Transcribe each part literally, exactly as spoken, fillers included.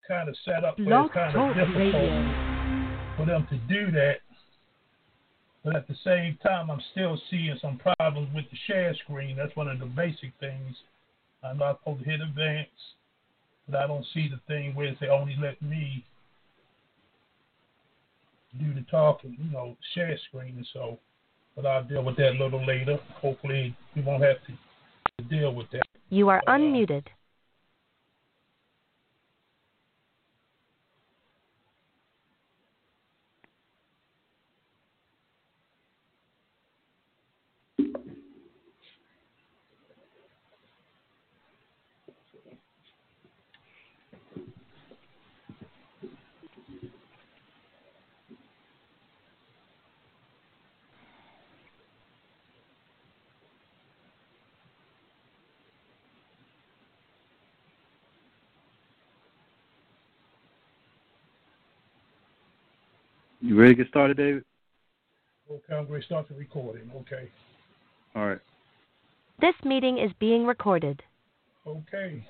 kind of set up where Blog it's kind of Talk difficult Radio. for them to do that. But at the same time, I'm still seeing some problems with the share screen. That's one of the basic things. I'm not supposed to hit advance, but I don't see the thing where they only let me do the talking, you know, share screen. So, but I'll deal with that a little later. Hopefully, we won't have to deal with that. You are But, uh, unmuted. You ready to get started, David? Okay, I'm going to start the recording. Okay. All right. This meeting is being recorded. Okay.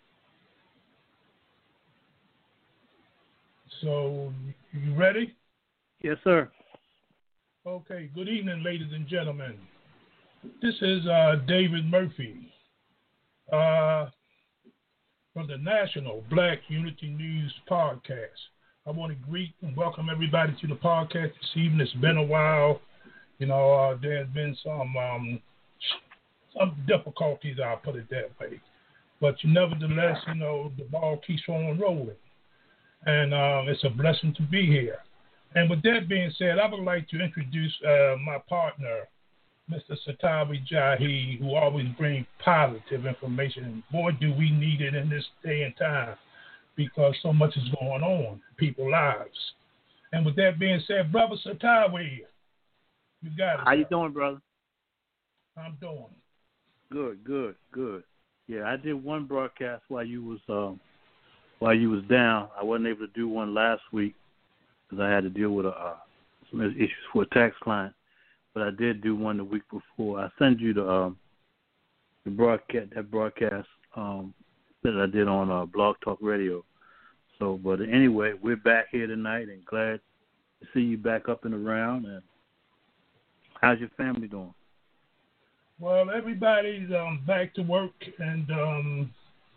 So, you ready? Yes, sir. Okay. Good evening, ladies and gentlemen. This is uh, David Murphy uh, from the National Black Unity News Podcast. I want to greet and welcome everybody to the podcast this evening. It's been a while. You know, uh, there's been some um, some difficulties, I'll put it that way. But nevertheless, you know, the ball keeps on rolling. And um, it's a blessing to be here. And with that being said, I would like to introduce uh, my partner, Mister Satawi Jahi, who always brings positive information. And boy, do we need it in this day and time, because so much is going on in people's lives. And with that being said, Brother Satawi, you got it. How you sir. doing, brother? I'm doing. Good, good, good. Yeah, I did one broadcast while you was um, while you was down. I wasn't able to do one last week because I had to deal with a, uh, some issues for a tax client. But I did do one the week before. I sent you the um, the broadcast that broadcast um, that I did on uh, Blog Talk Radio. So, but anyway, we're back here tonight and glad to see you back up and around. And how's your family doing? Well, everybody's um, back to work, and um,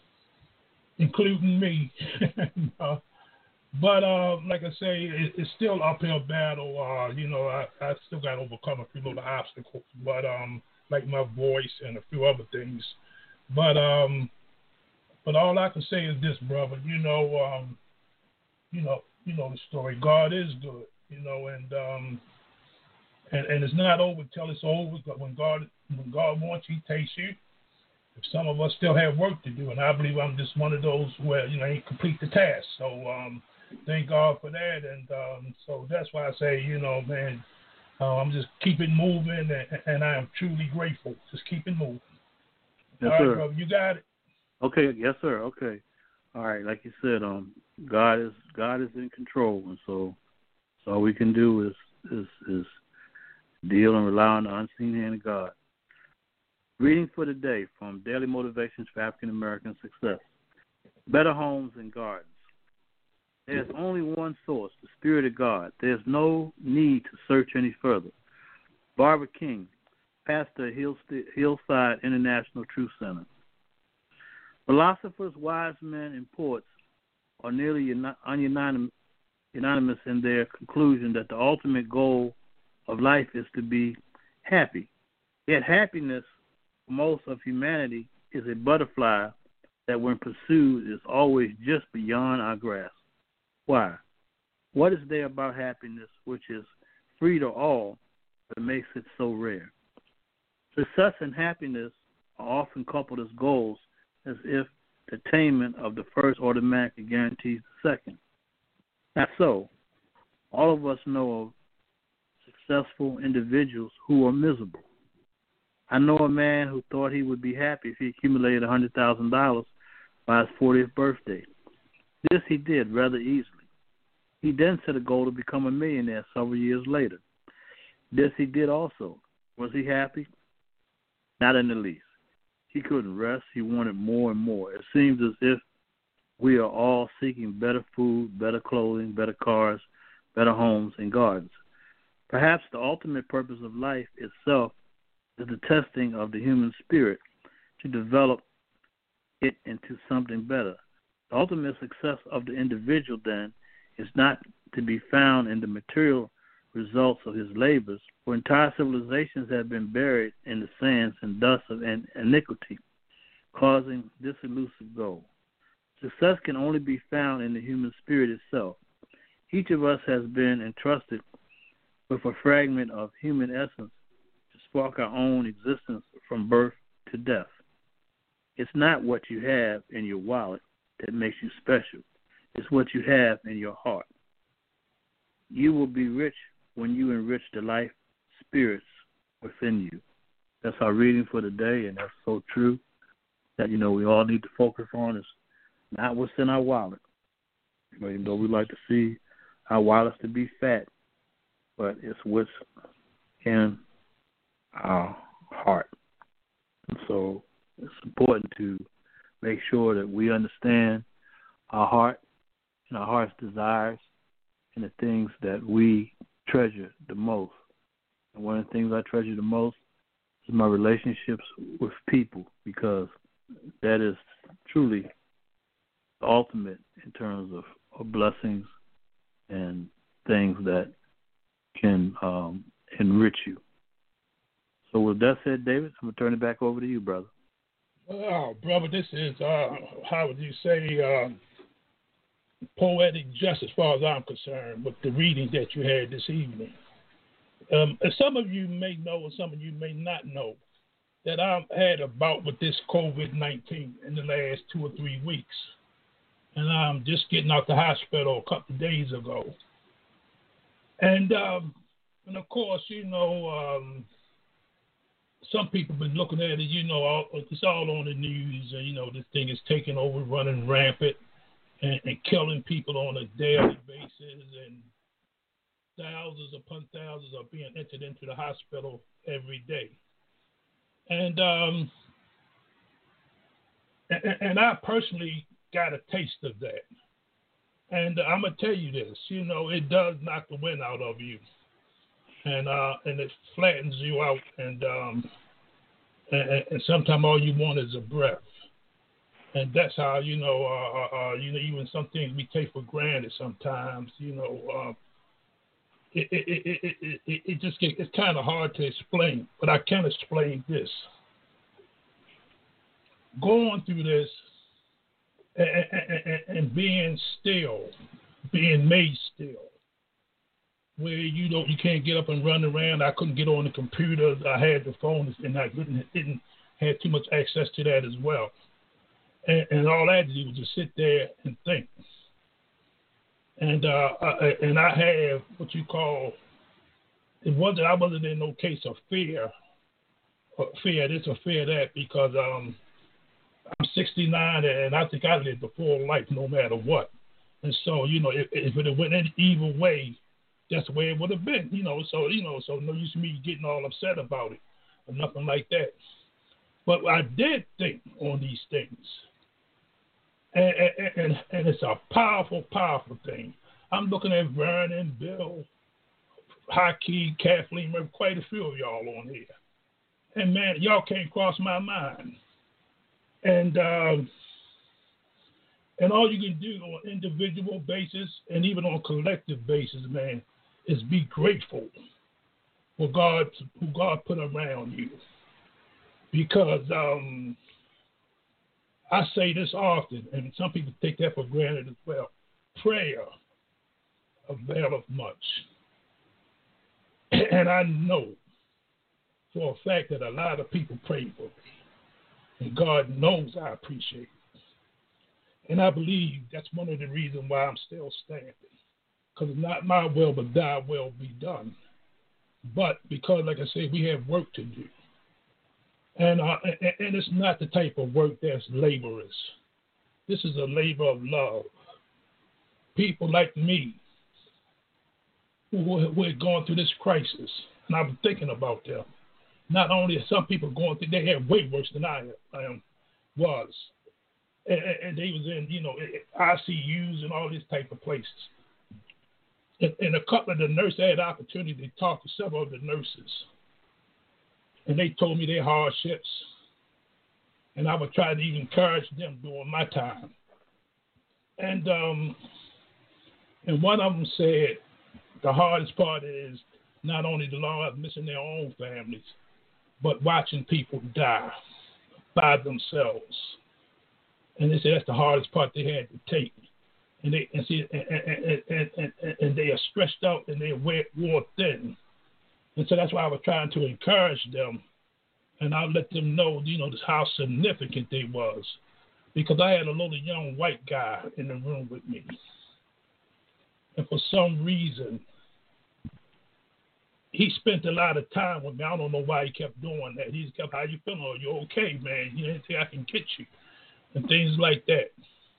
including me. uh, but uh, like I say, it, it's still uphill battle. Uh, you know, I, I still got to overcome a few little obstacles, but um, like my voice and a few other things. But um, but all I can say is this, brother. You know, um, you know, you know the story. God is good. You know, and um, and and it's not over till it's over. But when God when God wants, He takes you. If some of us still have work to do, and I believe I'm just one of those where you know ain't complete the task. So um, thank God for that, and um, so that's why I say, you know, man, uh, I'm just keep it moving, and, and I am truly grateful. Just keep it moving. Yes, All right, sir. brother, you got it. Okay, yes, sir. Okay, all right. Like you said, um, God is God is in control, and so, so all we can do is is is deal and rely on the unseen hand of God. Reading for the day from Daily Motivations for African American Success. Better Homes and Gardens. There's only one source, the Spirit of God. There's no need to search any further. Barbara King, pastor at Hillside International Truth Center. Philosophers, wise men, and poets are nearly unanimous in their conclusion that the ultimate goal of life is to be happy. Yet happiness for most of humanity is a butterfly that when pursued is always just beyond our grasp. Why? What is there about happiness which is free to all that makes it so rare? Success and happiness are often coupled as goals, as if the attainment of the first automatically guarantees the second. Not so. All of us know of successful individuals who are miserable. I know a man who thought he would be happy if he accumulated one hundred thousand dollars by his fortieth birthday. This he did rather easily. He then set a goal to become a millionaire several years later. This he did also. Was he happy? Not in the least. He couldn't rest. He wanted more and more. It seems as if we are all seeking better food, better clothing, better cars, better homes, and gardens. Perhaps the ultimate purpose of life itself is the testing of the human spirit to develop it into something better. The ultimate success of the individual, then, is not to be found in the material results of his labors, for entire civilizations have been buried in the sands and dust of iniquity, causing this elusive goal. Success can only be found in the human spirit itself. Each of us has been entrusted with a fragment of human essence to spark our own existence from birth to death. It's not what you have in your wallet that makes you special. It's what you have in your heart. You will be rich when you enrich the life spirits within you. That's our reading for the day, and that's so true that, you know, we all need to focus on is not what's in our wallet. Even though we like to see our wallets to be fat, but it's what's in our heart. And so it's important to make sure that we understand our heart and our heart's desires and the things that we treasure the most. And one of the things I treasure the most is my relationships with people, because that is truly the ultimate in terms of, of blessings and things that can um, enrich you. So with that said, David, I'm going to turn it back over to you, brother. Oh, brother, this is, uh, how would you say, uh, poetic justice as far as I'm concerned with the reading that you had this evening. Um, as some of you may know, or some of you may not know, that I've had a bout with this COVID nineteen in the last two or three weeks. And I'm just getting out the hospital a couple of days ago. And, um, and of course, you know, um, some people have been looking at it, you know, all, it's all on the news, and, you know, this thing is taking over, running rampant, and, and killing people on a daily basis, and thousands upon thousands are being entered into the hospital every day. And, um, and, and I personally got a taste of that. And uh, I'm going to tell you this, you know, it does knock the wind out of you. And uh, and it flattens you out, and um, and, and sometimes all you want is a breath. And that's how, you know, uh, uh, you know, even some things we take for granted sometimes, you know, uh, it, it, it, it, it, it, it just gets, it's kind of hard to explain, but I can explain this. Going through this and, and, and being still, being made still, where you don't, you can't get up and run around. I couldn't get on the computer. I had the phone, and I didn't didn't have too much access to that as well. And, and all I had to do was just sit there and think. And uh, I, and I have what you call, it wasn't, I wasn't in no case of fear, or fear this or fear that, because um, I'm sixty-nine and I think I lived a full life no matter what. And so, you know, if, if it went any evil way, that's the way it would have been, you know. So, you know, so no use me getting all upset about it or nothing like that. But I did think on these things. And, and, and it's a powerful, powerful thing. I'm looking at Vernon, Bill, Hockey, Kathleen, quite a few of y'all on here. And, man, y'all can't cross my mind. And um, and all you can do on an individual basis and even on a collective basis, man, is be grateful for God, who God put around you. Because um, I say this often, and some people take that for granted as well. Prayer availeth much. And I know for a fact that a lot of people pray for me. And God knows I appreciate it. And I believe that's one of the reasons why I'm still standing. Because it's not my will, but thy will be done. But because, like I said, we have work to do. And, uh, and, and it's not the type of work that's laborious. This is a labor of love. People like me who, who are going through this crisis, and I've been thinking about them. Not only are some people going through, they have way worse than I am, was. and, and they was in, you know, I C Us and all these type of places. And, and a couple of the nurses, I had the opportunity to talk to several of the nurses, and they told me their hardships, and I would try to even encourage them during my time. And um, and one of them said the hardest part is not only the loss of missing their own families, but watching people die by themselves. And they said that's the hardest part they had to take. And they and see and, and, and, and, and they are stretched out and they're worn thin. And so that's why I was trying to encourage them, and I let them know, you know, how significant they was, because I had a little young white guy in the room with me, and for some reason he spent a lot of time with me. I don't know why he kept doing that. He kept, "How you feeling? Are you okay, man? You know, anything I can get you," and things like that.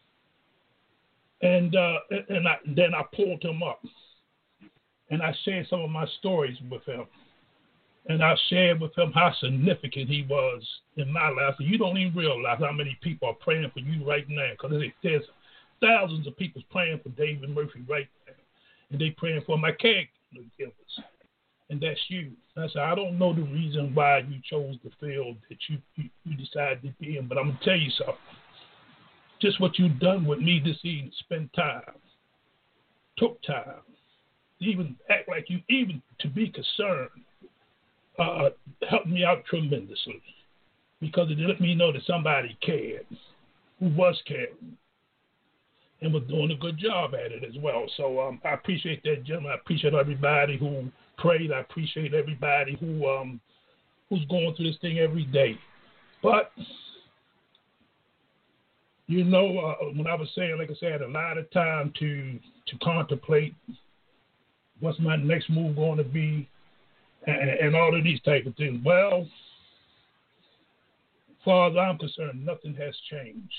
And uh, and I, then I pulled him up, and I shared some of my stories with him. And I shared with him how significant he was in my life. And you don't even realize how many people are praying for you right now, because there's thousands of people praying for David Murphy right now. And they praying for my caregivers. And that's you. I said, I don't know the reason why you chose the field that you, you, you decided to be in, but I'm going to tell you something. Just what you've done with me this evening, spend time, took time, even act like you, even to be concerned, uh, helped me out tremendously, because it let me know that somebody cared, who was caring, and was doing a good job at it as well. So um, I appreciate that, gentlemen. I appreciate everybody who prayed. I appreciate everybody who um, who's going through this thing every day. But you know, uh, when I was saying, like I said, I had a lot of time to to contemplate what's my next move going to be, and, and all of these type of things. Well, as far as I'm concerned, nothing has changed.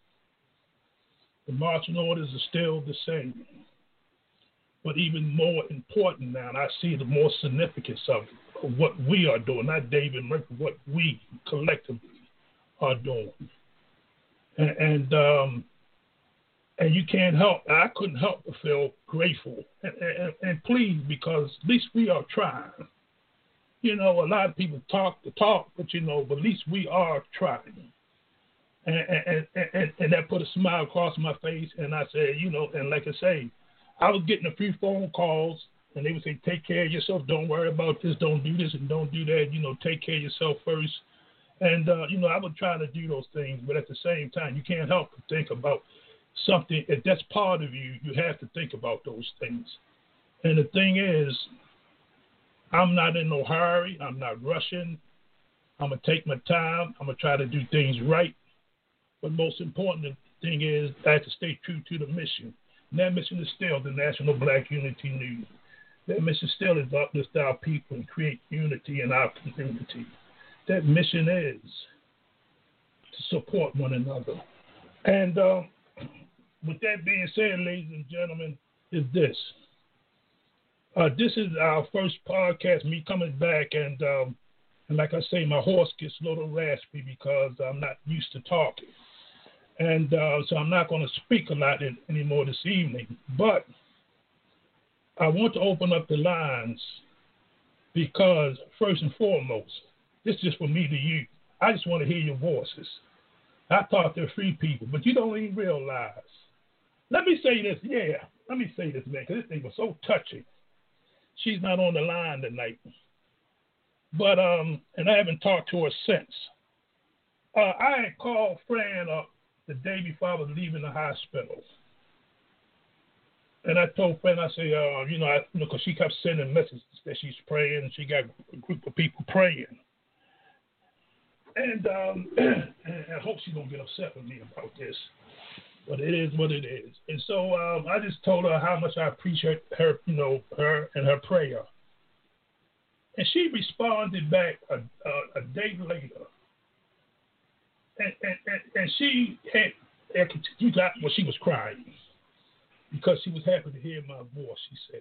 The marching orders are still the same. But even more important now, and I see the more significance of, of what we are doing, not David Murphy, what we collectively are doing. And and, um, and you can't help, I couldn't help but feel grateful and, and, and pleased, because at least we are trying. You know, a lot of people talk the talk, but, you know, but at least we are trying. And, and, and, and that put a smile across my face, and I said, you know, and like I say, I was getting a few phone calls, and they would say, take care of yourself, don't worry about this, don't do this, and don't do that, you know, take care of yourself first. And, uh, you know, I was trying to do those things, but at the same time, you can't help but think about something. If that's part of you, you have to think about those things. And the thing is, I'm not in no hurry. I'm not rushing. I'm going to take my time. I'm going to try to do things right. But most important thing is I have to stay true to the mission. And that mission is still the National Black Unity News. That mission still is to uplift our people and create unity in our community. That mission is to support one another. And uh, with that being said, ladies and gentlemen, is this. Uh, this is our first podcast, me coming back, and um, and like I say, my horse gets a little raspy because I'm not used to talking. And uh, so I'm not going to speak a lot in, anymore this evening. But I want to open up the lines because, first and foremost, this is just for me to you. I just want to hear your voices. I thought they're free people, but you don't even realize. Let me say this, yeah. Let me say this, man, because this thing was so touching. She's not on the line tonight. But, um, and I haven't talked to her since. Uh, I had called Fran up the day before I was leaving the hospital. And I told Fran, I say, uh, you know, I, you know, because she kept sending messages that she's praying, and she got a group of people praying. And, um, and I hope she don't get upset with me about this, but it is what it is. And so um, I just told her how much I appreciate her, you know, her and her prayer. And she responded back a, a, a day later. And, and, and, and she had, you got, well, she was crying because she was happy to hear my voice, she said.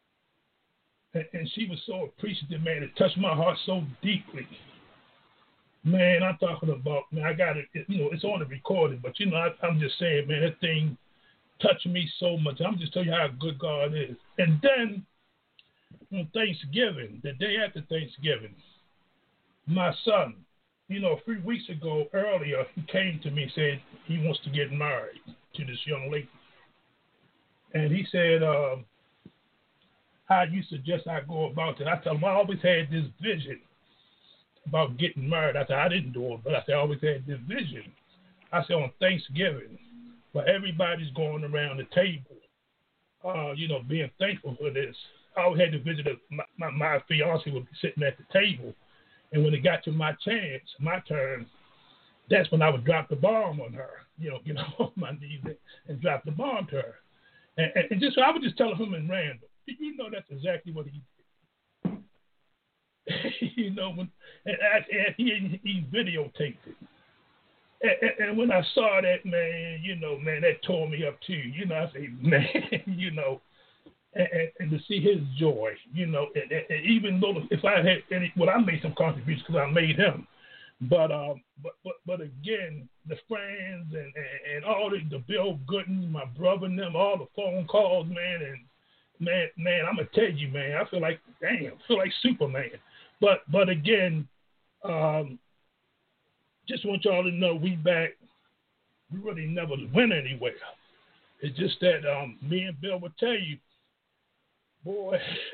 And, and she was so appreciative, man. It touched my heart so deeply. Man, I'm talking about, man, I got it, you know, it's on the recording, but, you know, I, I'm just saying, man, that thing touched me so much. I'm just telling you how good God is. And then on Thanksgiving, the day after Thanksgiving, my son, you know, three weeks ago, earlier, he came to me and said he wants to get married to this young lady. And he said, uh, how you suggest I go about it? I told him I always had this vision about getting married. I said, I didn't do it, but I said, I always had this vision. I said, on Thanksgiving, where everybody's going around the table, uh, you know, being thankful for this. I always had the vision that my, my, my fiance would be sitting at the table. And when it got to my chance, my turn, that's when I would drop the bomb on her, you know, get on my knees and, and drop the bomb to her. And, and, and just so I would just tell him in random, you know, that's exactly what he did. You know, when and, and he he videotaped it. And, and, and when I saw that, man, you know, man, that tore me up too. You know, I say, man, you know, and, and, and to see his joy, you know, and, and, and even though if I had any, well, I made some contributions because I made him, but um, but but but again, the friends and, and, and all the, the Bill Gooden, my brother and them, all the phone calls, man, and man, man, I'm gonna tell you, man, I feel like, damn, I feel like Superman. But but again, um, just want y'all to know we back. We really never went anywhere. It's just that um, me and Bill will tell you, boy,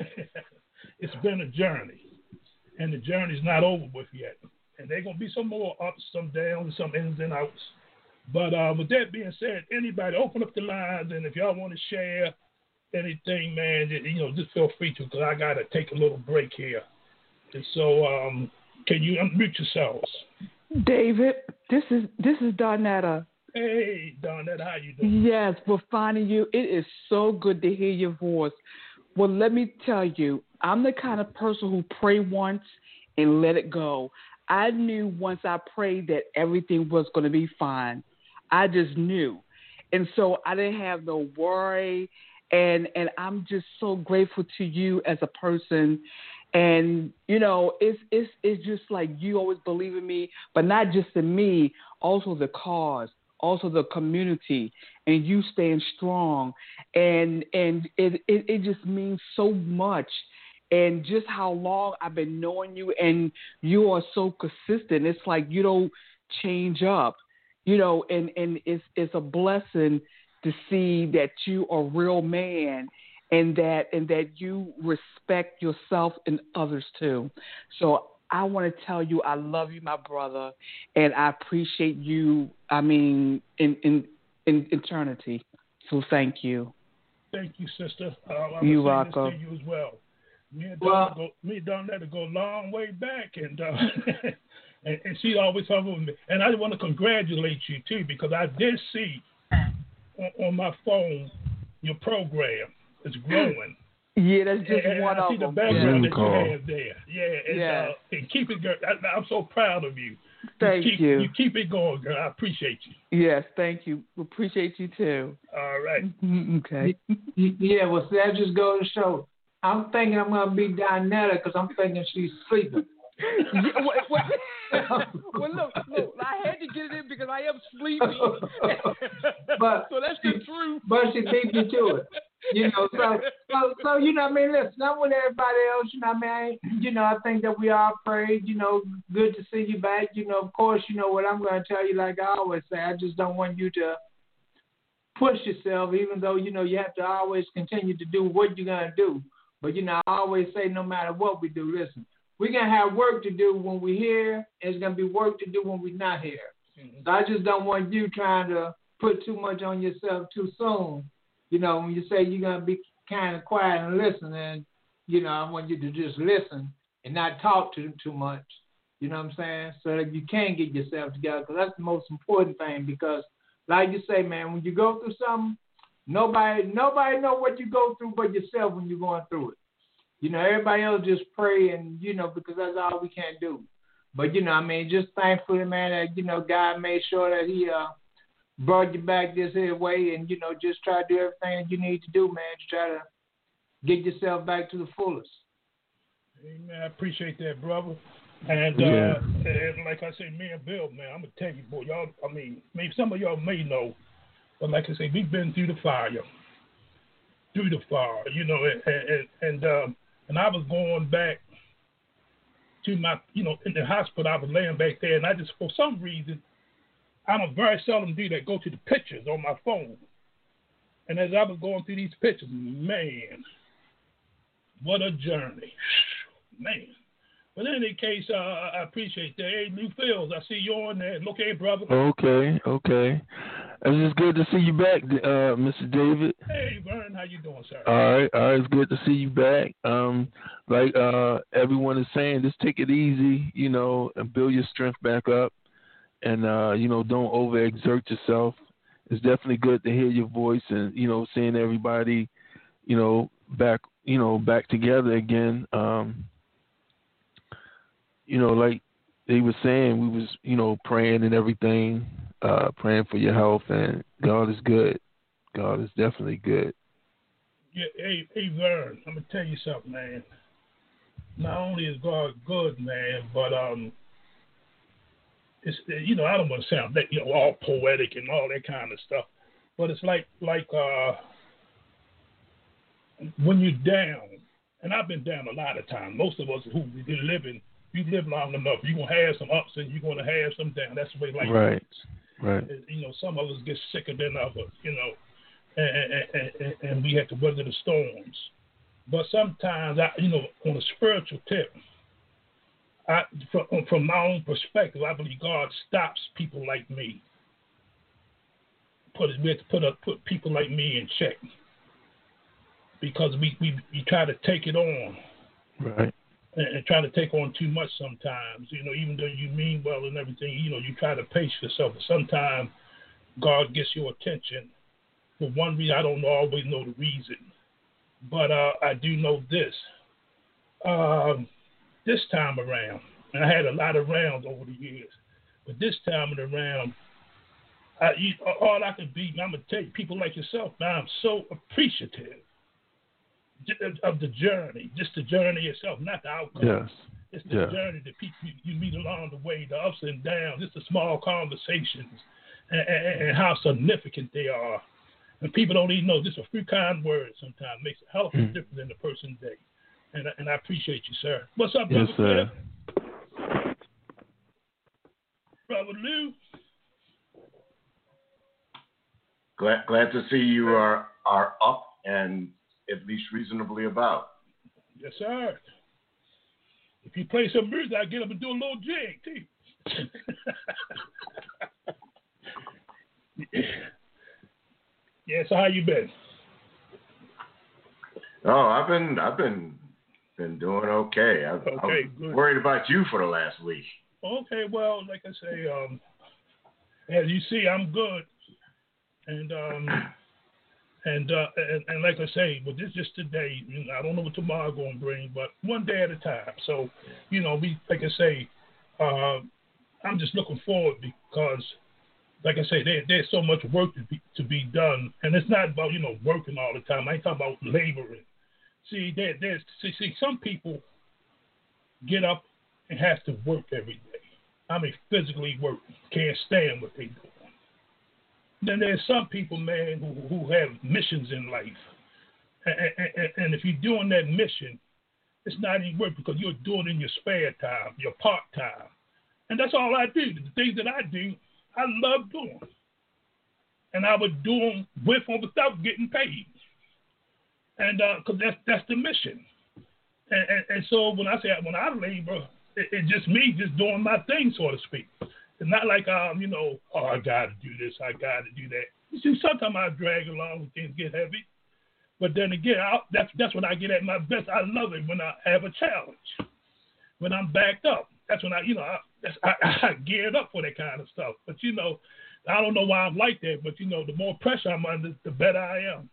it's been a journey, and the journey's not over with yet. And there's gonna be some more ups, some downs, some ins and outs. But uh, with that being said, anybody open up the lines, and if y'all want to share anything, man, you know, just feel free to, because I gotta take a little break here. And so, um, can you unmute yourselves? David, this is this is Donetta. Hey, Donetta, how you doing? Yes, we're finding you. It is so good to hear your voice. Well, let me tell you, I'm the kind of person who pray once and let it go. I knew once I prayed that everything was going to be fine. I just knew. And so I didn't have no worry. And and I'm just so grateful to you as a person. And, you know, it's it's it's just like you always believe in me, but not just in me, also the cause, also the community, and you staying strong. And and it, it, it just means so much. And just how long I've been knowing you, and you are so consistent. It's like you don't change up, you know, and, and it's it's a blessing to see that you are a real man. And that and that you respect yourself and others too. So I want to tell you I love you, my brother, and I appreciate you. I mean, in in, in eternity. So thank you. Thank you, sister. Uh, I'm You're welcome. welcome. To you as well. Me and Well, Don, go, me and Donetta go a long way back, and, uh, and and she always talking with me. And I want to congratulate you too, because I did see on, on my phone your program. It's growing. Yeah, that's just and, one and I of see them. the background Yeah. that you have there. Yeah, and, Yeah. uh, and keep it, girl. I, I'm so proud of you. Thank you. Keep, you. You keep it going, girl. I appreciate you. Yes, thank you. We appreciate you too. All right. Okay. Yeah, well, see, that just goes to show. I'm thinking I'm going to be Donetta because I'm thinking she's sleeping. Yeah, wait, wait. Well, look, look, I had to get it in because I am sleepy. But so that's the truth. But she beat me to it. You know, so, so, so, you know, I mean, listen, I'm with everybody else, you know, I mean, I, you know, I think that we all prayed, you know, good to see you back. You know, of course, you know what I'm going to tell you, like I always say, I just don't want you to push yourself, even though, you know, you have to always continue to do what you're going to do. But, you know, I always say no matter what we do, listen, we're going to have work to do when we're here. It's going to be work to do when we're not here. Mm-hmm. So I just don't want you trying to put too much on yourself too soon. You know, when you say you're going to be kind of quiet and listen, and, you know, I want you to just listen and not talk too, too much. You know what I'm saying? So that you can get yourself together, because that's the most important thing. Because, like you say, man, when you go through something, nobody nobody know what you go through but yourself when you're going through it. You know, everybody else just pray and, you know, because that's all we can do. But, you know, I mean, just thankfully, man, that, you know, God made sure that he uh, brought you back this here way, and, you know, just try to do everything that you need to do, man, to try to get yourself back to the fullest. Amen. I appreciate that, brother. And, yeah. uh, and like I say, me and Bill, man, I'm gonna tell you, boy, y'all. I mean, maybe some of y'all may know, but like I say, we've been through the fire, through the fire, you know, and and and, um, and I was going back to my, you know, in the hospital. I was laying back there, and I just, for some reason, I don't very seldom do that. Go to the pictures on my phone, and as I was going through these pictures, man, what a journey, man. But in any case, uh, I appreciate that. Hey, Lou Fields, I see you on there. Look, hey, brother. Okay, okay. It's just good to see you back, uh, Mister David. Hey, Vern, how you doing, sir? All right, all right. It's good to see you back. Um, like uh, everyone is saying, just take it easy, you know, and build your strength back up, and uh, you know, don't overexert yourself. It's definitely good to hear your voice and you know, seeing everybody, you know, back, you know, back together again. Um, you know, like they were saying, we was, you know, praying and everything, uh, praying for your health, and God is good. God is definitely good. Yeah, hey, hey, Vern, I'm gonna tell you something, man. Not only is God good, man, but um, it's, you know, I don't want to sound that, you know, all poetic and all that kind of stuff, but it's like like uh, when you're down, and I've been down a lot of times. Most of us who been living. You live long enough, you're going to have some ups and you're going to have some downs. That's the way life right. is. Right. You know, some of us get sicker than others, you know, and, and, and, and we have to weather the storms. But sometimes, I, you know, on a spiritual tip, I, from, from my own perspective, I believe God stops people like me. Put we have to put, a, put people like me in check because we, we, we try to take it on. Right. And try to take on too much sometimes, you know, even though you mean well and everything, you know, you try to pace yourself. But sometimes God gets your attention for one reason. I don't always know the reason, but uh, I do know this. Um, this time around, and I had a lot of rounds over the years, but this time around, I, you, all I could be, I'm going to tell you, people like yourself, man, I'm so appreciative of the journey, just the journey itself, not the outcome. Yes. It's the yeah. journey that people you meet along the way, the ups and downs, just the small conversations, and, and, and how significant they are. And people don't even know just a few kind words sometimes makes a hell of a mm. difference in the person's day. And, and I appreciate you, sir. What's up, brother? Yes, sir. Brother Lou? Glad, glad to see you are, are up and at least reasonably about. Yes, sir. If you play some music, I get up and do a little jig, too. Yeah, so how you been? Oh, I've been I've been been doing okay. I, okay, I was good. worried about you for the last week. Okay, well, like I say, um, as you see, I'm good, and um, and, uh, and and like I say, but this just today. You know, I don't know what tomorrow going to bring, but one day at a time. So, you know, we like I say, uh, I'm just looking forward because, like I say, there, there's so much work to be to be done, and it's not about you know working all the time. I ain't talking about laboring. See, there, there's see, see some people get up and have to work every day. I mean, physically work, can't stand what they do. Then there's some people, man, who, who have missions in life. And, and, and if you're doing that mission, it's not any work because you're doing it in your spare time, your part time. And that's all I do. The things that I do, I love doing. And I would do them with or without getting paid. And because uh, that's, that's the mission. And, and, and so when I say, when I labor, it, it's just me just doing my thing, so to speak. It's not like, um, you know, oh, I got to do this, I got to do that. You see, sometimes I drag along when things get heavy. But then again, I, that's that's when I get at my best. I love it when I have a challenge. When I'm backed up. That's when I, you know, I, that's, I, I geared up for that kind of stuff. But, you know, I don't know why I'm like that. But, you know, the more pressure I'm under, the better I am.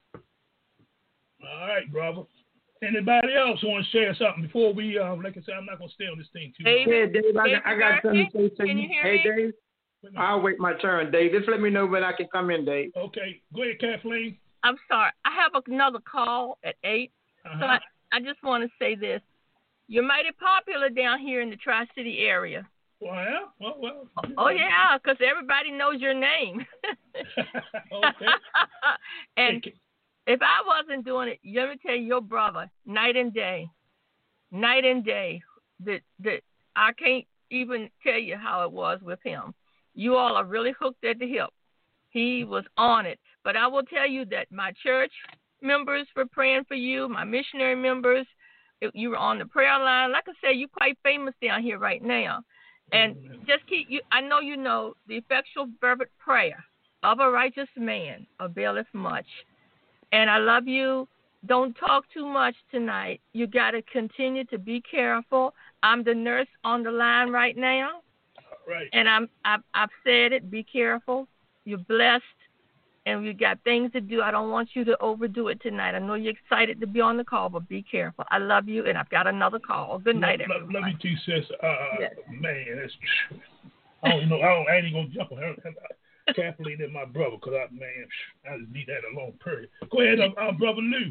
All right, brother. Anybody else want to share something before we, um, like I said, I'm not going to stay on this thing too long. Hey, Dave, I got, I got something to say to Can you. you hear Hey, me? Dave, I'll wait my turn, Dave. Just let me know when I can come in, Dave. Okay. Go ahead, Kathleen. I'm sorry. I have another call at eight. Uh-huh. So I, I just want to say this. you're mighty popular down here in the Tri-City area. Well, yeah. Well, well. Oh, yeah, because everybody knows your name. Okay. And if I wasn't doing it, let me tell you, your brother, night and day, night and day, that that I can't even tell you how it was with him. You all are really hooked at the hip. He was on it. But I will tell you that my church members were praying for you, my missionary members. You were on the prayer line. Like I said, you're quite famous down here right now. And just keep you. I know you know the effectual fervent prayer of a righteous man availeth much. And I love you. Don't talk too much tonight. You got to continue to be careful. I'm the nurse on the line right now. Right. And I'm I've, I've said it. Be careful. You're blessed, and you got things to do. I don't want you to overdo it tonight. I know you're excited to be on the call, but be careful. I love you, and I've got another call. Good night, love, everyone. Love you too, sis. Uh, yes. Man, that's I don't know. I, don't, I ain't gonna jump on her. Kathleen and my brother, because I man, I just need that alone. Period. Go ahead, um, um, brother Lou.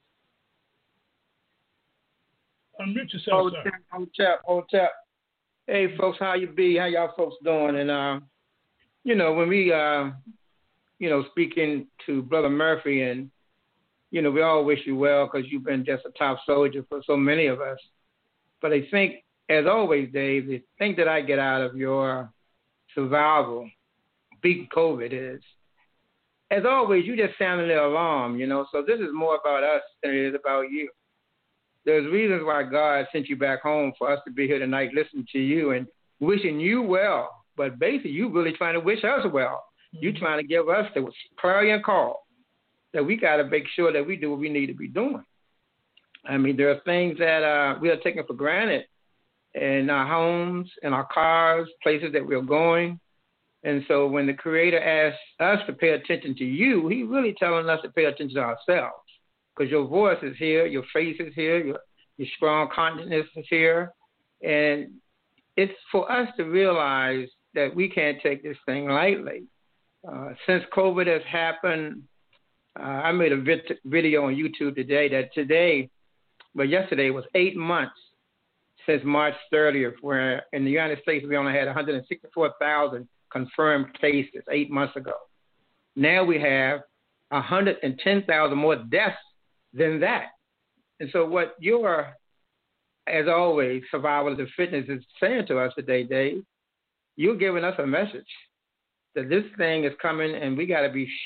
Unmute yourself, hold sir. Tap, hold tap, hold tap. Hey, folks, how you be? How y'all folks doing? And uh, you know, when we uh, you know, speaking to Brother Murphy, and you know, we all wish you well because you've been just a top soldier for so many of us. But I think, as always, Dave, the thing that I get out of your survival, beating COVID, is, as always, you just sounded the alarm, you know. So this is more about us than it is about you. There's reasons why God sent you back home for us to be here tonight listening to you and wishing you well. But basically, you really trying to wish us well. Mm-hmm. You're trying to give us the clarion call that we got to make sure that we do what we need to be doing. I mean, there are things that uh, we are taking for granted in our homes, in our cars, places that we're going. And so when the Creator asks us to pay attention to you, He's really telling us to pay attention to ourselves. Because your voice is here, your face is here, your, your strong consciousness is here. And it's for us to realize that we can't take this thing lightly. Uh, since COVID has happened, uh, I made a vid- video on YouTube today that today, but yesterday was eight months since March thirtieth, where in the United States we only had one hundred sixty-four thousand confirmed cases eight months ago. Now we have one hundred ten thousand more deaths than that. And so what your, as always, survival of the fitness is saying to us today, Dave, you're giving us a message that this thing is coming and we got to be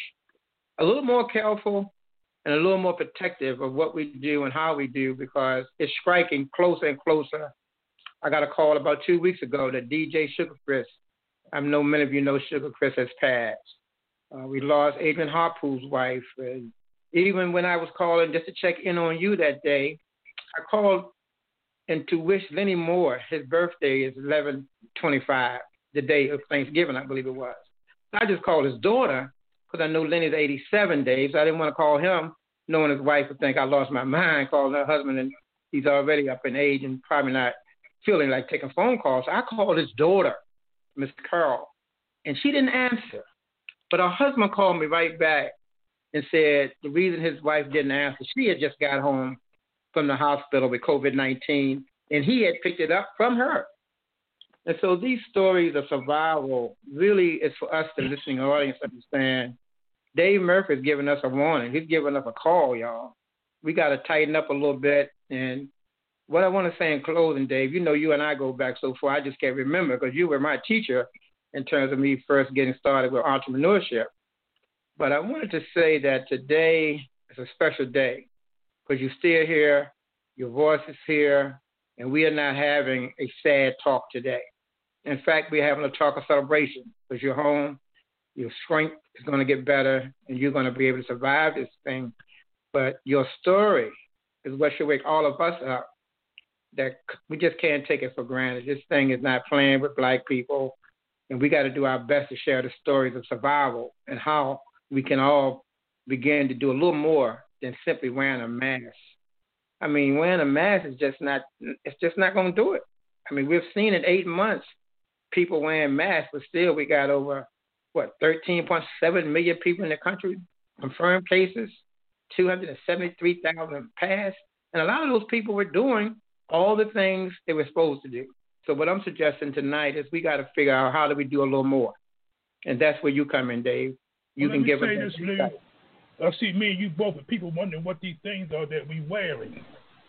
a little more careful and a little more protective of what we do and how we do, because it's striking closer and closer. I got a call about two weeks ago that D J Sugar Chris, I know many of you know Sugar Chris has passed. Uh, we lost Adrian Harpoon's wife. And even when I was calling just to check in on you that day, I called and to wish Lenny Moore, his birthday is eleven twenty-five, the day of Thanksgiving, I believe it was. I just called his daughter because I know Lenny's eighty-seven days. So I didn't want to call him knowing his wife would think I lost my mind, calling her husband, and he's already up in age and probably not feeling like taking phone calls. So I called his daughter, Miss Carol, and she didn't answer. But her husband called me right back and said the reason his wife didn't answer, she had just got home from the hospital with COVID nineteen, and he had picked it up from her. And so these stories of survival really is for us, the listening audience, to understand. Dave Murphy is giving us a warning. He's giving us a call, y'all. We got to tighten up a little bit. And what I want to say in closing, Dave, you know you and I go back so far, I just can't remember, because you were my teacher in terms of me first getting started with entrepreneurship. But I wanted to say that today is a special day because you're still here, your voice is here, and we are not having a sad talk today. In fact, we're having a talk of celebration because you're home, your strength is going to get better, and you're going to be able to survive this thing. But your story is what should wake all of us up, that we just can't take it for granted. This thing is not playing with black people, and we got to do our best to share the stories of survival and how we can all begin to do a little more than simply wearing a mask. I mean, wearing a mask is just not, it's just not going to do it. I mean, we've seen in eight months people wearing masks, but still we got over, what, thirteen point seven million people in the country, confirmed cases, two hundred seventy-three thousand passed. And a lot of those people were doing all the things they were supposed to do. So what I'm suggesting tonight is we got to figure out how do we do a little more. And that's where you come in, Dave. You well, can give us us this, Lou. I see me and you both are people wondering what these things are that we wearing.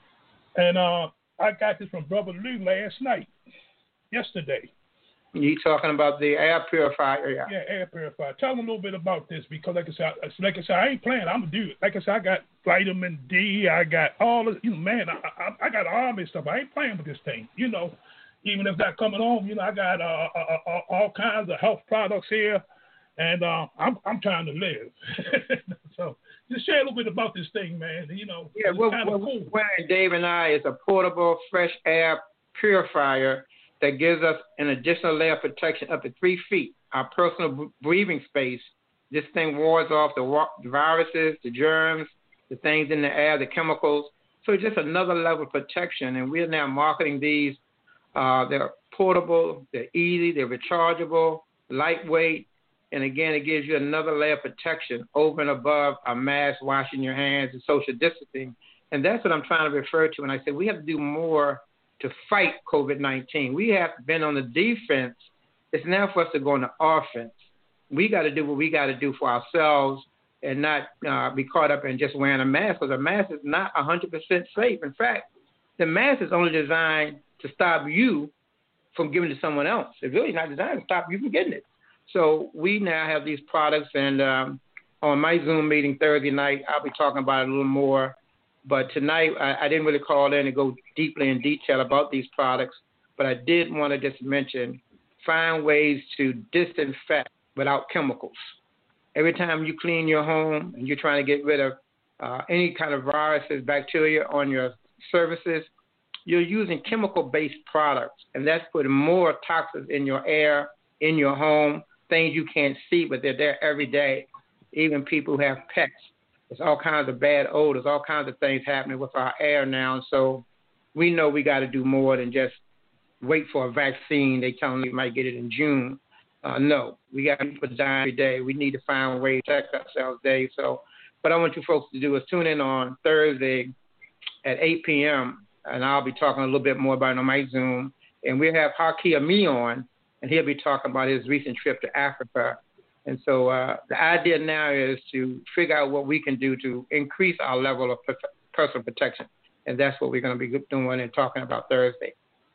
And uh, I got this from Brother Lou last night, yesterday. You talking about the air purifier? Yeah, yeah air purifier. Tell them a little bit about this because, like I said, I, like I said, I ain't playing. I'm gonna do it. Like I said, I got vitamin D. I got all of you know, man. I, I, I got all this stuff. I ain't playing with this thing. You know, even if not coming home, you know, I got uh, uh, uh, all kinds of health products here, and uh, I'm I'm trying to live. So just share a little bit about this thing, man. You know, yeah, what, what cool. we're wearing, Dave and I, is a portable fresh air purifier that gives us an additional layer of protection up to three feet, our personal breathing space. This thing wards off the, the viruses, the germs, the things in the air, the chemicals. So it's just another level of protection, and we're now marketing these. Uh, they're portable, they're easy, they're rechargeable, lightweight, and again, it gives you another layer of protection over and above a mask, washing your hands, and social distancing. And that's what I'm trying to refer to when I say we have to do more to fight COVID nineteen. We have been on the defense. It's now for us to go on the offense. We got to do what we got to do for ourselves and not uh, be caught up in just wearing a mask, because a mask is not one hundred percent safe. In fact, the mask is only designed to stop you from giving it to someone else. It's really not designed to stop you from getting it. So we now have these products, and um, on my Zoom meeting Thursday night, I'll be talking about it a little more. But tonight, I, I didn't really call in and go deeply in detail about these products, but I did want to just mention, find ways to disinfect without chemicals. Every time you clean your home and you're trying to get rid of uh, any kind of viruses, bacteria on your surfaces, you're using chemical-based products, and that's putting more toxins in your air, in your home, things you can't see, but they're there every day. Even people who have pets. There's all kinds of bad odors, all kinds of things happening with our air now. So we know we got to do more than just wait for a vaccine. They tell me you might get it in June. Uh, no, we got people dying every day. We need to find ways to protect ourselves, Dave. So what I want you folks to do is tune in on Thursday at eight p.m., and I'll be talking a little bit more about it on my Zoom. And we'll have Haki Ami on, and he'll be talking about his recent trip to Africa. And so uh, the idea now is to figure out what we can do to increase our level of personal protection. And that's what we're going to be doing and talking about Thursday.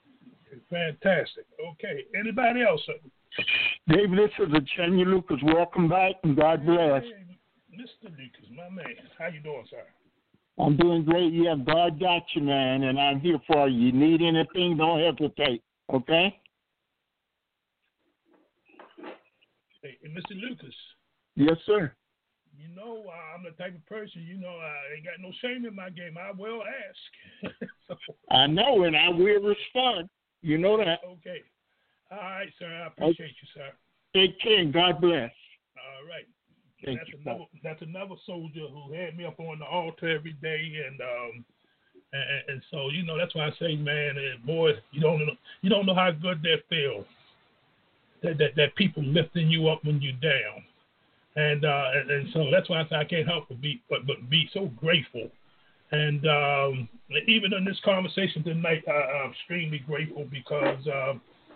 Fantastic. Okay. Anybody else? Dave, this is Achenya Lucas. Welcome back, and God bless. Hey, Mister Lucas, my man. How you doing, sir? I'm doing great. Yeah, God got you, man, and I'm here for you. You need anything, don't hesitate, okay? Hey, Mister Lucas. Yes, sir. You know, uh, I'm the type of person, you know, I ain't got no shame in my game. I will ask. So, I know, and I will respond. You know that. Okay. All right, sir. I appreciate okay. you, sir. Take care, and God bless. All right. Thank that's you, another that's another soldier who had me up on the altar every day, and um, and, and so you know that's why I say, man, boy, you don't know, you don't know how good that feels. That, that that people lifting you up when you're down, and uh, and, and so that's why I say I can't help but be but, but be so grateful, and um, even in this conversation tonight, I, I'm extremely grateful because uh,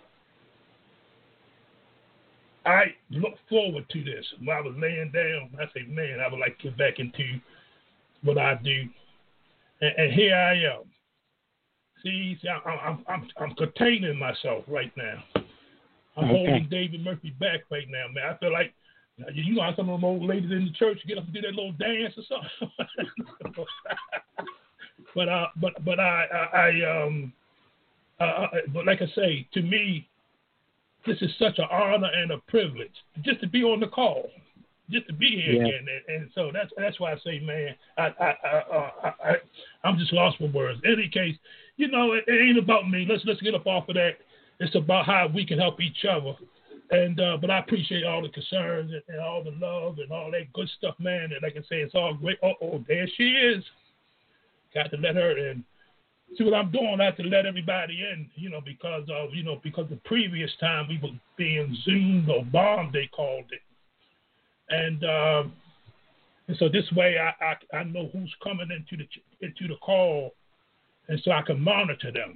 I look forward to this. When I was laying down, I say, man, I would like to get back into what I do, and, and here I am. See, see I, I'm I'm I'm containing myself right now. I'm okay. holding David Murphy back right now, man. I feel like, you know how some of them old ladies in the church get up and do that little dance or something. but uh, but but I I, I um uh, but like I say, to me, this is such an honor and a privilege just to be on the call, just to be here yeah. again, and, and so that's that's why I say, man, I I I, I I I'm just lost for words. In any case, you know, it, it ain't about me. Let's let's get up off of that. It's about how we can help each other. And uh, but I appreciate all the concerns and, and all the love and all that good stuff, man. And like I say, it's all great. Uh-oh, there she is. Got to let her in. See what I'm doing? I have to let everybody in, you know, because of, you know, because the previous time we were being zoomed or bombed, they called it. And, um, and so this way I, I I know who's coming into the into the call. and so I can monitor them.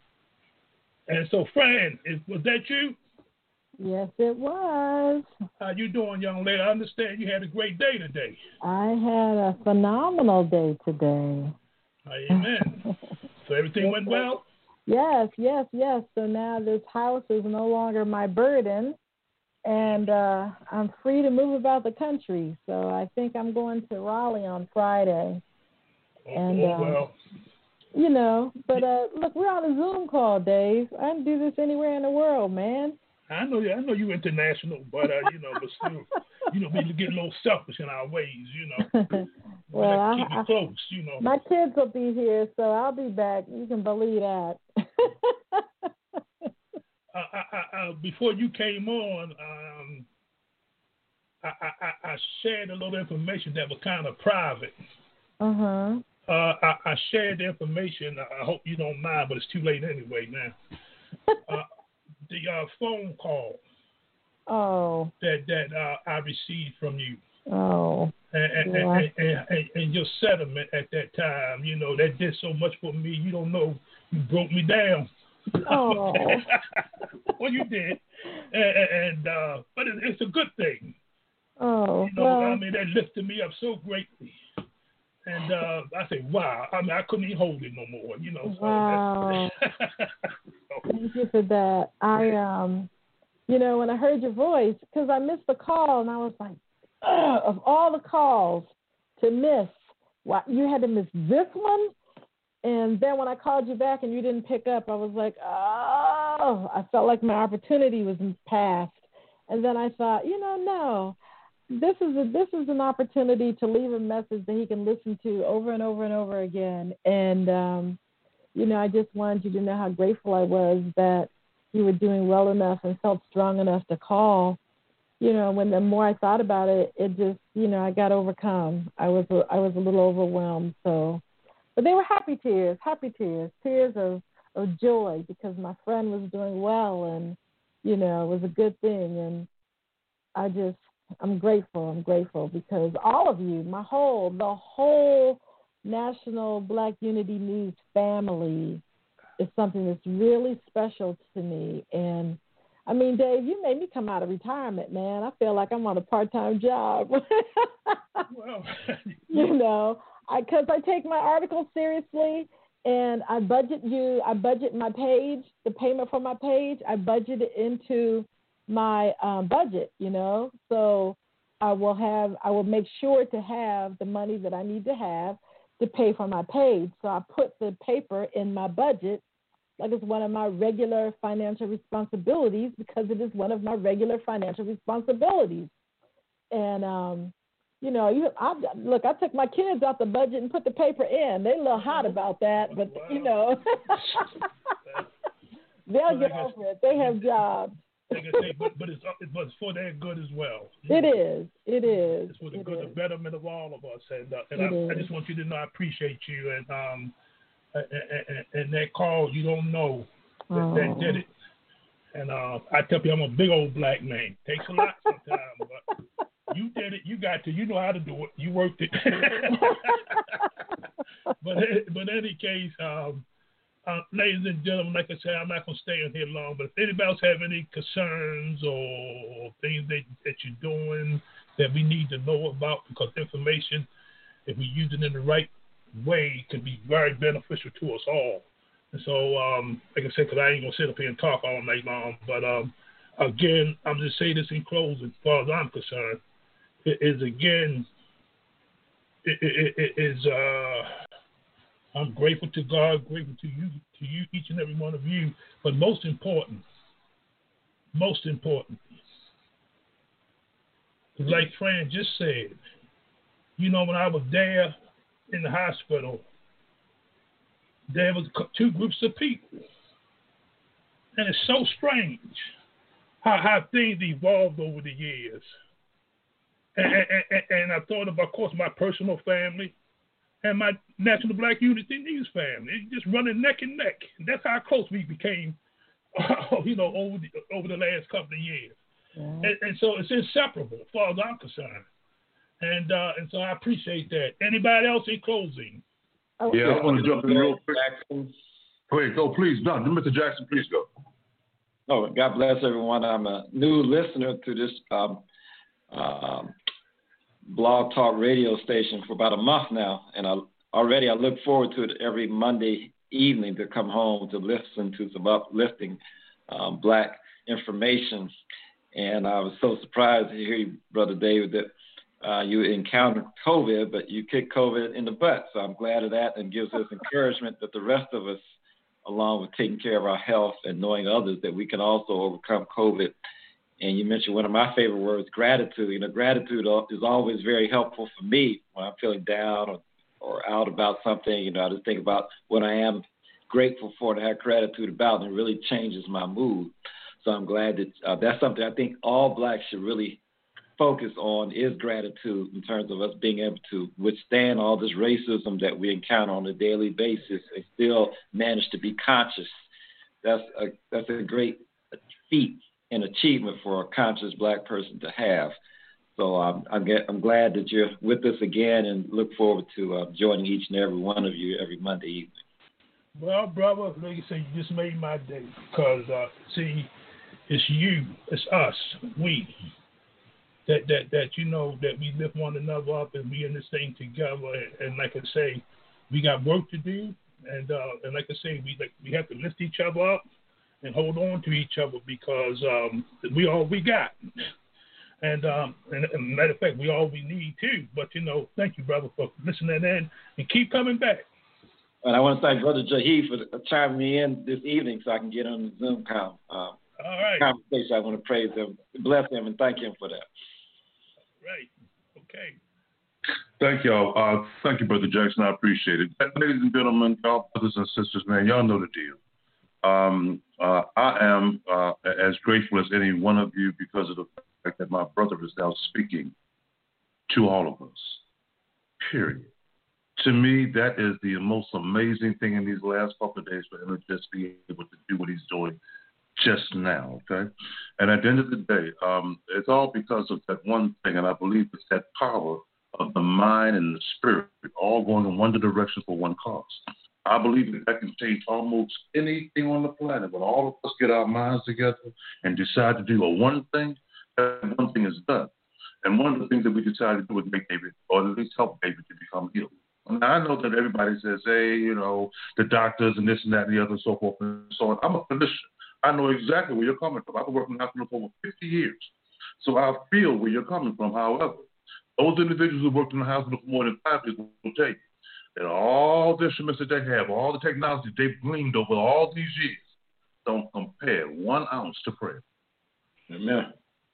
And so, Fran, is, was that you? Yes, it was. How you doing, young lady? I understand you had a great day today. I had a phenomenal day today. Amen. So everything went well? Yes, yes, yes. So now this house is no longer my burden, and uh, I'm free to move about the country. So I think I'm going to Raleigh on Friday. Oh, and oh um, well. You know, but uh, look, we're on a Zoom call, Dave. I can do this anywhere in the world, man. I know you. I know you international, but uh, you know, but still, you know, we get a little selfish in our ways, you know. Well, we I, keep it I, close, you know. My kids will be here, so I'll be back. You can believe that. uh, I, I, I, before you came on, um, I, I, I shared a little information that was kind of private. Uh-huh. Uh, I, I shared the information. I hope you don't mind, but it's too late anyway now. Uh, the uh, phone call oh. that that uh, I received from you. Oh. And, yeah. and, and, and, and your sentiment at that time, you know, that did so much for me. You don't know, you broke me down. Oh. Well, you did, and, and uh, but it, it's a good thing. Oh. You know, well. I mean, that lifted me up so greatly. And uh, I said, wow. I mean, I couldn't even hold it no more, you know. So wow. Thank you for that. I, um, you know, when I heard your voice, because I missed the call, and I was like, of all the calls to miss, what, you had to miss this one? And then when I called you back and you didn't pick up, I was like, oh, I felt like my opportunity was passed. And then I thought, you know, no. This is a, this is an opportunity to leave a message that he can listen to over and over and over again. And, um, you know, I just wanted you to know how grateful I was that you were doing well enough and felt strong enough to call. You know, when the more I thought about it, it just, you know, I got overcome. I was a, I was a little overwhelmed. So, but they were happy tears, happy tears, tears of, of joy because my friend was doing well and, you know, it was a good thing. And I just, I'm grateful. I'm grateful because all of you, my whole, the whole National Black Unity News family is something that's really special to me. And I mean, Dave, you made me come out of retirement, man. I feel like I'm on a part-time job. Well, you know, I because I take my articles seriously, and I budget you. I budget my page, the payment for my page. I budget it into my um, budget, you know, so I will have, I will make sure to have the money that I need to have to pay for my page. So I put the paper in my budget like it's one of my regular financial responsibilities because it is one of my regular financial responsibilities. And, um, you know, you, I, look, I took my kids out the budget and put the paper in. They're a little hot about that, but, wow. you know, they'll get over it. They have jobs. Say, but but it's but it's for their good as well. It know? is. It is. It's for the it good, is. the betterment of all of us. And uh, and I, I just want you to know I appreciate you. And um and, and, and that call, you don't know that, oh. that did it. And uh, I tell you, I'm a big old black man. Takes a lot sometimes, but you did it. You got to. You know how to do it. You worked it. but but in any case. Um, Uh, ladies and gentlemen, like I said, I'm not going to stay in here long, but if anybody else have any concerns or things that, that you're doing that we need to know about, because information, if we use it in the right way, can be very beneficial to us all. And so, um, like I said, because I ain't going to sit up here and talk all night long, but um, again, I'm just saying this in closing, as far as I'm concerned, it is, again, it, it, it is... Uh, I'm grateful to God, grateful to you, to you, each and every one of you. But most important, most important, like Fran just said, you know, when I was there in the hospital, there was two groups of people. And it's so strange how, how things evolved over the years. And, and, and I thought of, of course, my personal family, and my National Black Unity News family. It's just running neck and neck. And that's how close we became, uh, you know, over the, over the last couple of years. Yeah. And, and so it's inseparable as far as I'm concerned. And uh, and so I appreciate that. Anybody else in closing? Oh, Yeah, I want to jump in real quick. Jackson. Wait, go, please, Don. Mister Jackson, please go. Oh, God bless everyone. I'm a new listener to this um, uh, blog talk radio station for about a month now, and I, already I look forward to it every Monday evening to come home to listen to some uplifting um, black information. And I was so surprised to hear you, Brother David, that uh, you encountered COVID, but you kicked COVID in the butt. So I'm glad of that, and gives us encouragement that the rest of us, along with taking care of our health and knowing others, that we can also overcome COVID. And you mentioned one of my favorite words, gratitude. You know, gratitude is always very helpful for me when I'm feeling down or, or out about something. You know, I just think about what I am grateful for and have gratitude about, and it really changes my mood. So I'm glad that uh, that's something I think all blacks should really focus on, is gratitude, in terms of us being able to withstand all this racism that we encounter on a daily basis and still manage to be conscious. That's a, that's a great feat and achievement for a conscious black person to have. So um, I'm, I'm glad that you're with us again, and look forward to uh, joining each and every one of you every Monday evening. Well, brother, like you say, you just made my day, because, uh, see, it's you, it's us, we, that, that, that you know, that we lift one another up and we in this thing together. And, and like I say, we got work to do. And uh, and like I say, we like, we have to lift each other up and hold on to each other, because um, we all we got. And, um, and, and matter of fact, we all we need too. But, you know, thank you, brother, for listening in, and keep coming back. And I want to thank Brother Jahi for chiming me in this evening so I can get on the Zoom com, uh, All right. conversation. I want to praise him, bless him, and thank him for that. Right. Okay. Thank y'all. Uh, thank you, Brother Jackson. I appreciate it. Ladies and gentlemen, y'all brothers and sisters, man, y'all know the deal. Um, uh, I am uh, as grateful as any one of you, because of the fact that my brother is now speaking to all of us, period. To me, that is the most amazing thing in these last couple of days, for him to just be able to do what he's doing just now, okay? And at the end of the day, um, it's all because of that one thing, and I believe it's that power of the mind and the spirit all going in one direction for one cause. I believe that that can change almost anything on the planet. When all of us get our minds together and decide to do a one thing, that one thing is done. And one of the things that we decided to do was make David, or at least help David, to become healed. Now, I know that everybody says, hey, you know, the doctors and this and that and the other and so forth and so on. I'm a physician. I know exactly where you're coming from. I've been working in the hospital for over fifty years. So I feel where you're coming from. However, those individuals who worked in the hospital for more than five years will tell you that all the instruments that they have, all the technology they've gleaned over all these years, don't compare one ounce to prayer. Amen.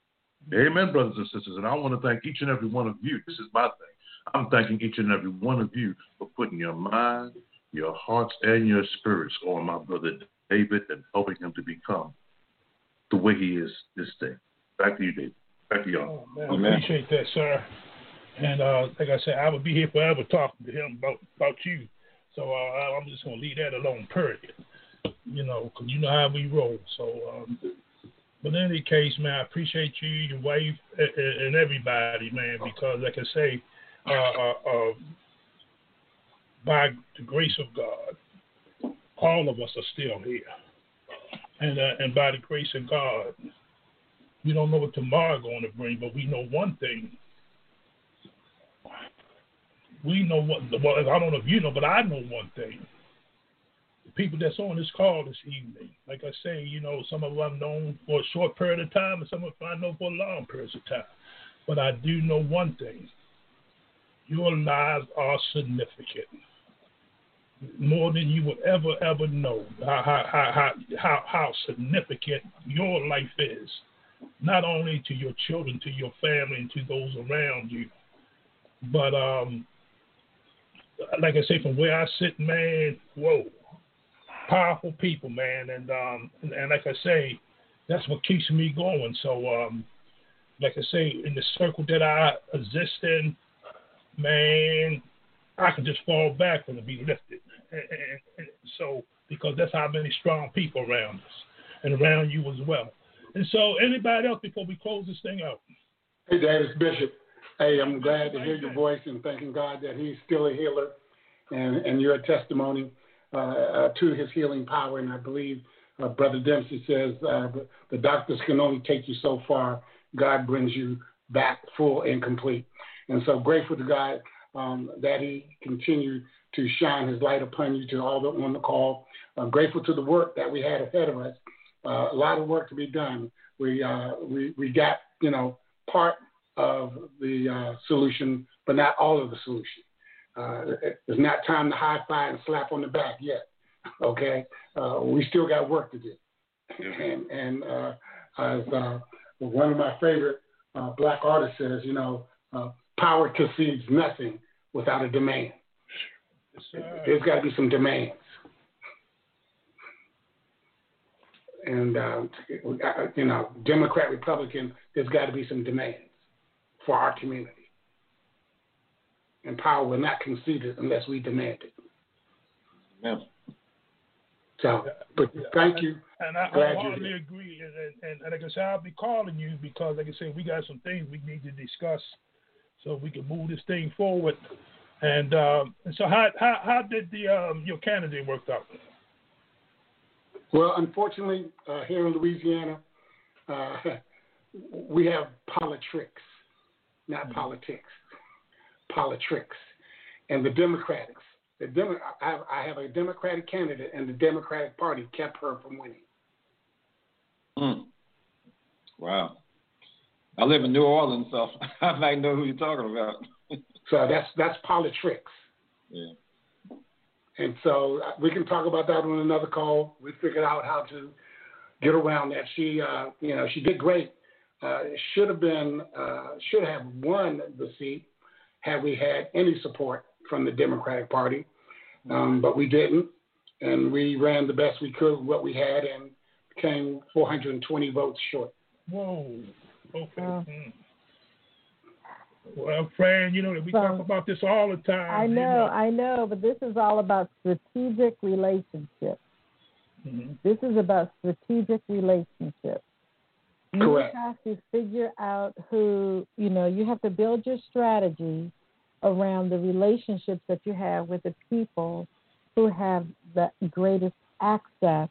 Amen, brothers and sisters. And I want to thank each and every one of you. This is my thing. I'm thanking each and every one of you for putting your mind, your hearts, and your spirits on my brother David, and helping him to become the way he is this day. Back to you, David. Back to y'all. Oh, man, I appreciate that, sir. And uh, like I said, I would be here forever talking to him about, about you. So uh, I'm just going to leave that alone, period. You know, because you know how we roll. So, um, but in any case, man, I appreciate you, your wife, and, and everybody, man, because like I say, uh, uh, uh, by the grace of God, all of us are still here. And, uh, and by the grace of God, we don't know what tomorrow is going to bring, but we know one thing. We know what, well, I don't know if you know, but I know one thing. The people that's on this call this evening, like I say, you know, some of them I've known for a short period of time, and some of them I know for long periods of time. But I do know one thing. Your lives are significant. More than you would ever, ever know how, how, how, how, how significant your life is. Not only to your children, to your family, and to those around you. But um, like I say, from where I sit, man, whoa, powerful people, man. And um, and, and like I say, that's what keeps me going. So um, like I say, in the circle that I exist in, man, I can just fall back and be lifted. And, and, and so, because that's how many strong people around us and around you as well. And so, anybody else before we close this thing out? Hey, Davis Bishop. Hey, I'm glad to hear your voice and thanking God that He's still a healer. and, and you're a testimony uh, uh, to his healing power. And I believe uh, Brother Dempsey says uh, the, the doctors can only take you so far. God brings you back full and complete. And so grateful to God um, that he continued to shine his light upon you, to all that on the call. I'm grateful to the work that we had ahead of us. Uh, a lot of work to be done. We, uh, we, we got, you know, part of the uh, solution, but not all of the solution. Uh, it's not time to high five and slap on the back yet. Okay, uh, we still got work to do. And, and uh, as uh, one of my favorite uh, black artists says, you know, uh, power concedes nothing without a demand. There's got to be some demands. And, uh, you know, Democrat, Republican, there's got to be some demands for our community. And power will not concede it unless we demand it. Yeah. So, but thank you. And I, I hardly agree. And, and, and like I said, I'll be calling you because, like I said, we got some things we need to discuss so we can move this thing forward. And, um, and so how, how how did the um, your candidate work out? Well, unfortunately, uh, here in Louisiana, uh, we have politics, not mm-hmm. politics, politics. And the Democrats, the Demo- I, I have a Democratic candidate, and the Democratic Party kept her from winning. Mm. Wow. I live in New Orleans, so I might know who you're talking about. So that's that's politics. Yeah. And so we can talk about that on another call. We figured out how to get around that. She, uh, you know, she did great. Uh, should have been, uh, should have won the seat had we had any support from the Democratic Party, um, but we didn't. And we ran the best we could with what we had and came four hundred twenty votes short. Whoa. Okay. Uh, mm. Well, Fran, you know that we so, talk about this all the time. I know, you know, I know, but this is all about strategic relationships. Mm-hmm. This is about strategic relationships. You Correct. have to figure out who, you know, you have to build your strategy around the relationships that you have with the people who have the greatest access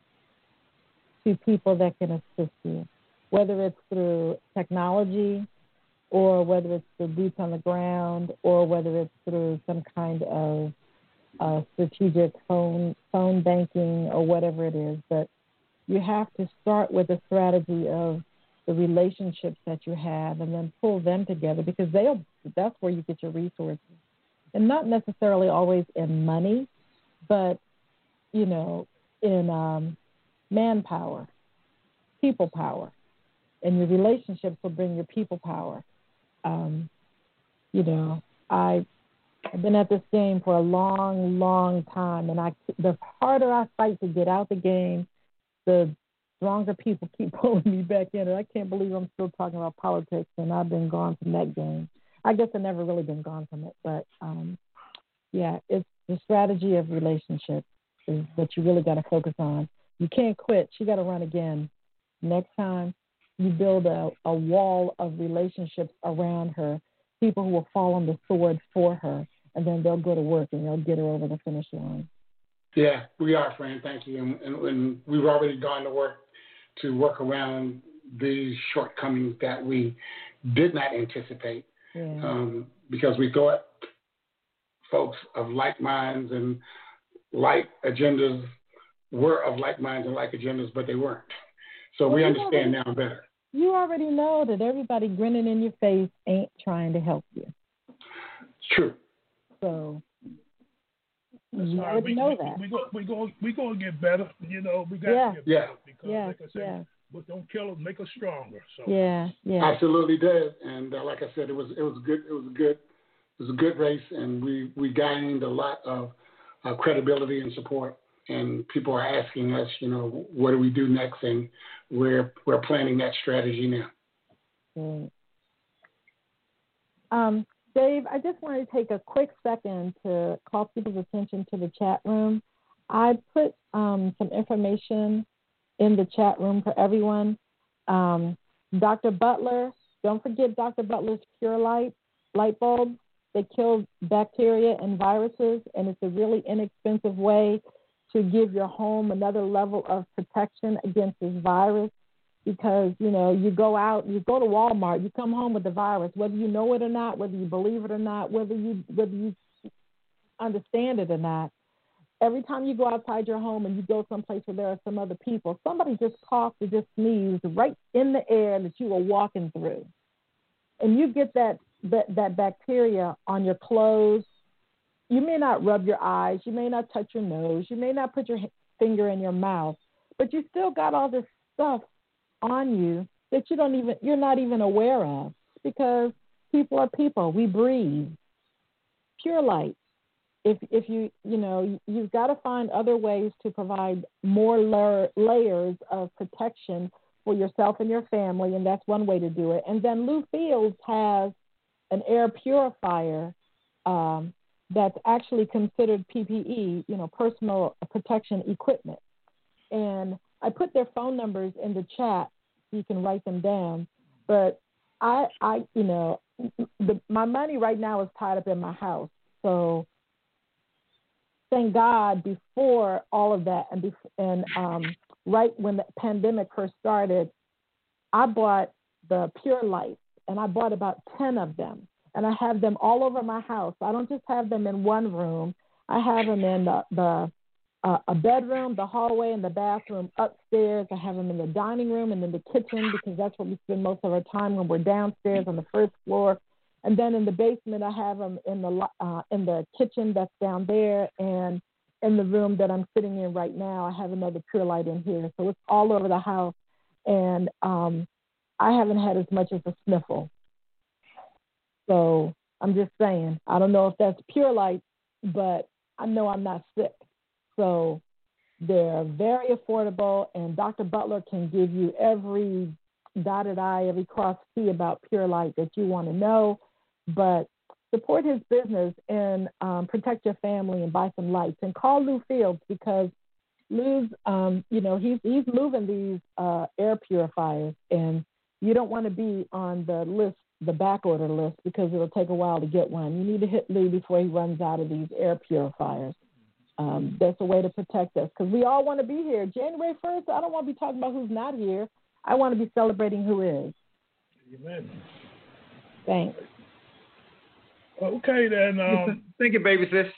to people that can assist you, whether it's through technology, or whether it's the boots on the ground, or whether it's through some kind of uh, strategic phone phone banking or whatever it is. But you have to start with a strategy of the relationships that you have and then pull them together, because they'll that's where you get your resources. And not necessarily always in money, but, you know, in um, manpower, people power. And your relationships will bring your people power. Um, you know, I, I've been at this game for a long, long time, and I, the harder I fight to get out the game, the stronger people keep pulling me back in. And I can't believe I'm still talking about politics, and I've been gone from that game. I guess I've never really been gone from it, but um, yeah, it's the strategy of relationships is what you really got to focus on. You can't quit. You got to run again. Next time, you build a, a wall of relationships around her, people who will fall on the sword for her, and then they'll go to work and they'll get her over the finish line. Yeah, we are, Fran. Thank you. And, and, and we've already gone to work to work around these shortcomings that we did not anticipate, yeah. um, because we thought folks of like minds and like agendas were of like minds and like agendas, but they weren't. So well, we understand now better. You already know that everybody grinning in your face ain't trying to help you. It's true. So That's you already we, know we, that. We go, we go, we gonna get better. You know, we got yeah. to get better yeah. because, yeah. like I said, yeah. but don't kill us, make us stronger. So yeah, yeah, absolutely did. And uh, like I said, it was it was good. It was a good. It was a good race, and we we gained a lot of uh, credibility and support. And people are asking us, you know, what do we do next? And we're we're planning that strategy now. Mm. Um, Dave, I just wanted to take a quick second to call people's attention to the chat room. I put um, some information in the chat room for everyone. Um, Doctor Butler, don't forget Doctor Butler's Pure Light light bulbs. they kill bacteria and viruses, and it's a really inexpensive way to give your home another level of protection against this virus. Because, you know, you go out, you go to Walmart, you come home with the virus, whether you know it or not, whether you believe it or not, whether you whether you understand it or not. Every time you go outside your home and you go someplace where there are some other people, somebody just coughed or just sneezed right in the air that you were walking through. And you get that, that, that bacteria on your clothes. You may not rub your eyes. You may not touch your nose. You may not put your finger in your mouth. But you still got all this stuff on you that you don't even, you're not even aware of, because people are people. We breathe. Pure Light. If if you, you know, you've got to find other ways to provide more la- layers of protection for yourself and your family, and that's one way to do it. And then Lou Fields has an air purifier um, that's actually considered P P E, you know, personal protection equipment. And I put their phone numbers in the chat so you can write them down. But I, I you know, the, my money right now is tied up in my house. So thank God before all of that and, before, and um, right when the pandemic first started, I bought the Pure Light, and I bought about ten of them. And I have them all over my house. I don't just have them in one room. I have them in the, the Uh, a bedroom, the hallway, and the bathroom upstairs. I have them in the dining room and in the kitchen, because that's where we spend most of our time when we're downstairs on the first floor. And then in the basement, I have them in the uh, in the kitchen that's down there, and in the room that I'm sitting in right now, I have another Pure Light in here. So it's all over the house, and um, I haven't had as much as a sniffle. So I'm just saying, I don't know if that's Pure Light, but I know I'm not sick. So they're very affordable, and Doctor Butler can give you every dotted I, every crossed T about Pure Light that you want to know. But support his business and um, protect your family and buy some lights. And call Lou Fields, because Lou's, um, you know, he's he's moving these uh, air purifiers, and you don't want to be on the list, the back order list, because it'll take a while to get one. You need to hit Lou before he runs out of these air purifiers. Um, that's a way to protect us, because we all want to be here. January first, I don't want to be talking about who's not here. I want to be celebrating who is. Amen. Thanks. Okay, then. Um, Thank you, baby sis.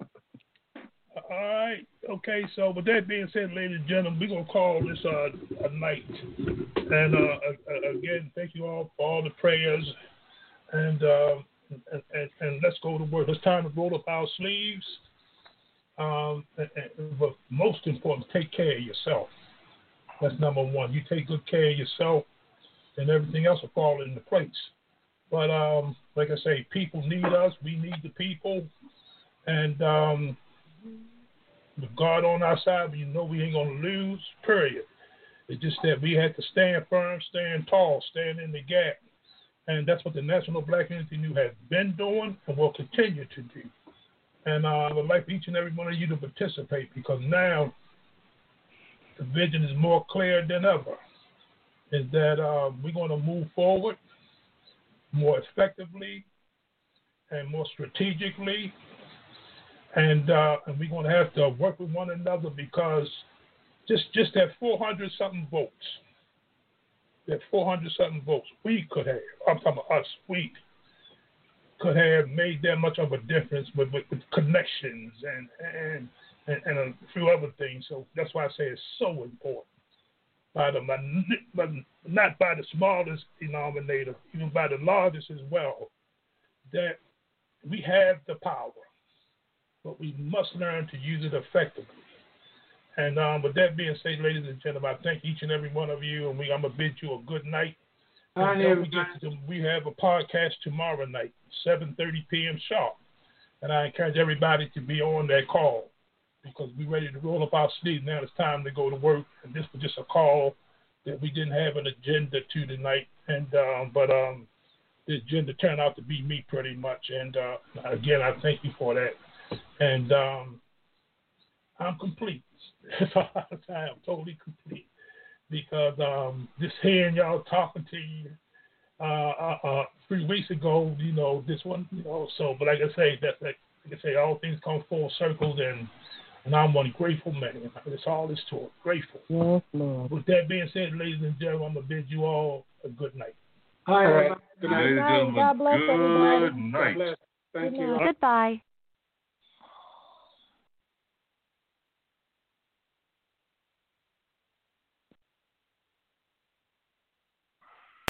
All right. Okay, so with that being said, ladies and gentlemen, we're going to call this uh, a night. And uh, again, thank you all for all the prayers. And, uh, and, and, and let's go to work. It's time to roll up our sleeves. Um, and, and, but most important, take care of yourself. That's number one. You take good care of yourself, and everything else will fall into place. But um, like I say, people need us. We need the people. And um, with God on our side, we know we ain't going to lose, period. It's just that we have to stand firm, stand tall, stand in the gap. And that's what the National Black Unity New has been doing and will continue to do. And uh, I would like each and every one of you to participate, because now the vision is more clear than ever, is that uh, we're going to move forward more effectively and more strategically. And, uh, and we're going to have to work with one another, because just, just that four hundred something votes, that four hundred something votes we could have, I'm talking about us, we could have made that much of a difference with, with, with connections and, and and and a few other things. So that's why I say it's so important. By the but not by the smallest denominator, even by the largest as well, that we have the power, but we must learn to use it effectively. And um, with that being said, ladies and gentlemen, I thank each and every one of you, and we, I'm gonna bid you a good night. And don't forget to, we have a podcast tomorrow night, seven thirty p.m. sharp. And I encourage everybody to be on that call, because we're ready to roll up our sleeves. Now it's time to go to work. And this was just a call that we didn't have an agenda to tonight. And um, But um, the agenda turned out to be me pretty much. And uh, again, I thank you for that. And um, I'm complete. I'm totally complete. Because um, just hearing y'all talking to you, uh, uh, three weeks ago. You know, this one. You know, so but like I say, that's like, like I say, all things come full circle, and and I'm one grateful man. That's all this to it. Grateful. Yes, Lord. With that being said, ladies and gentlemen, I'm gonna bid you all a good night. All right. Good night. Good night. God bless Good everybody. night. God bless. Thank you. Goodbye.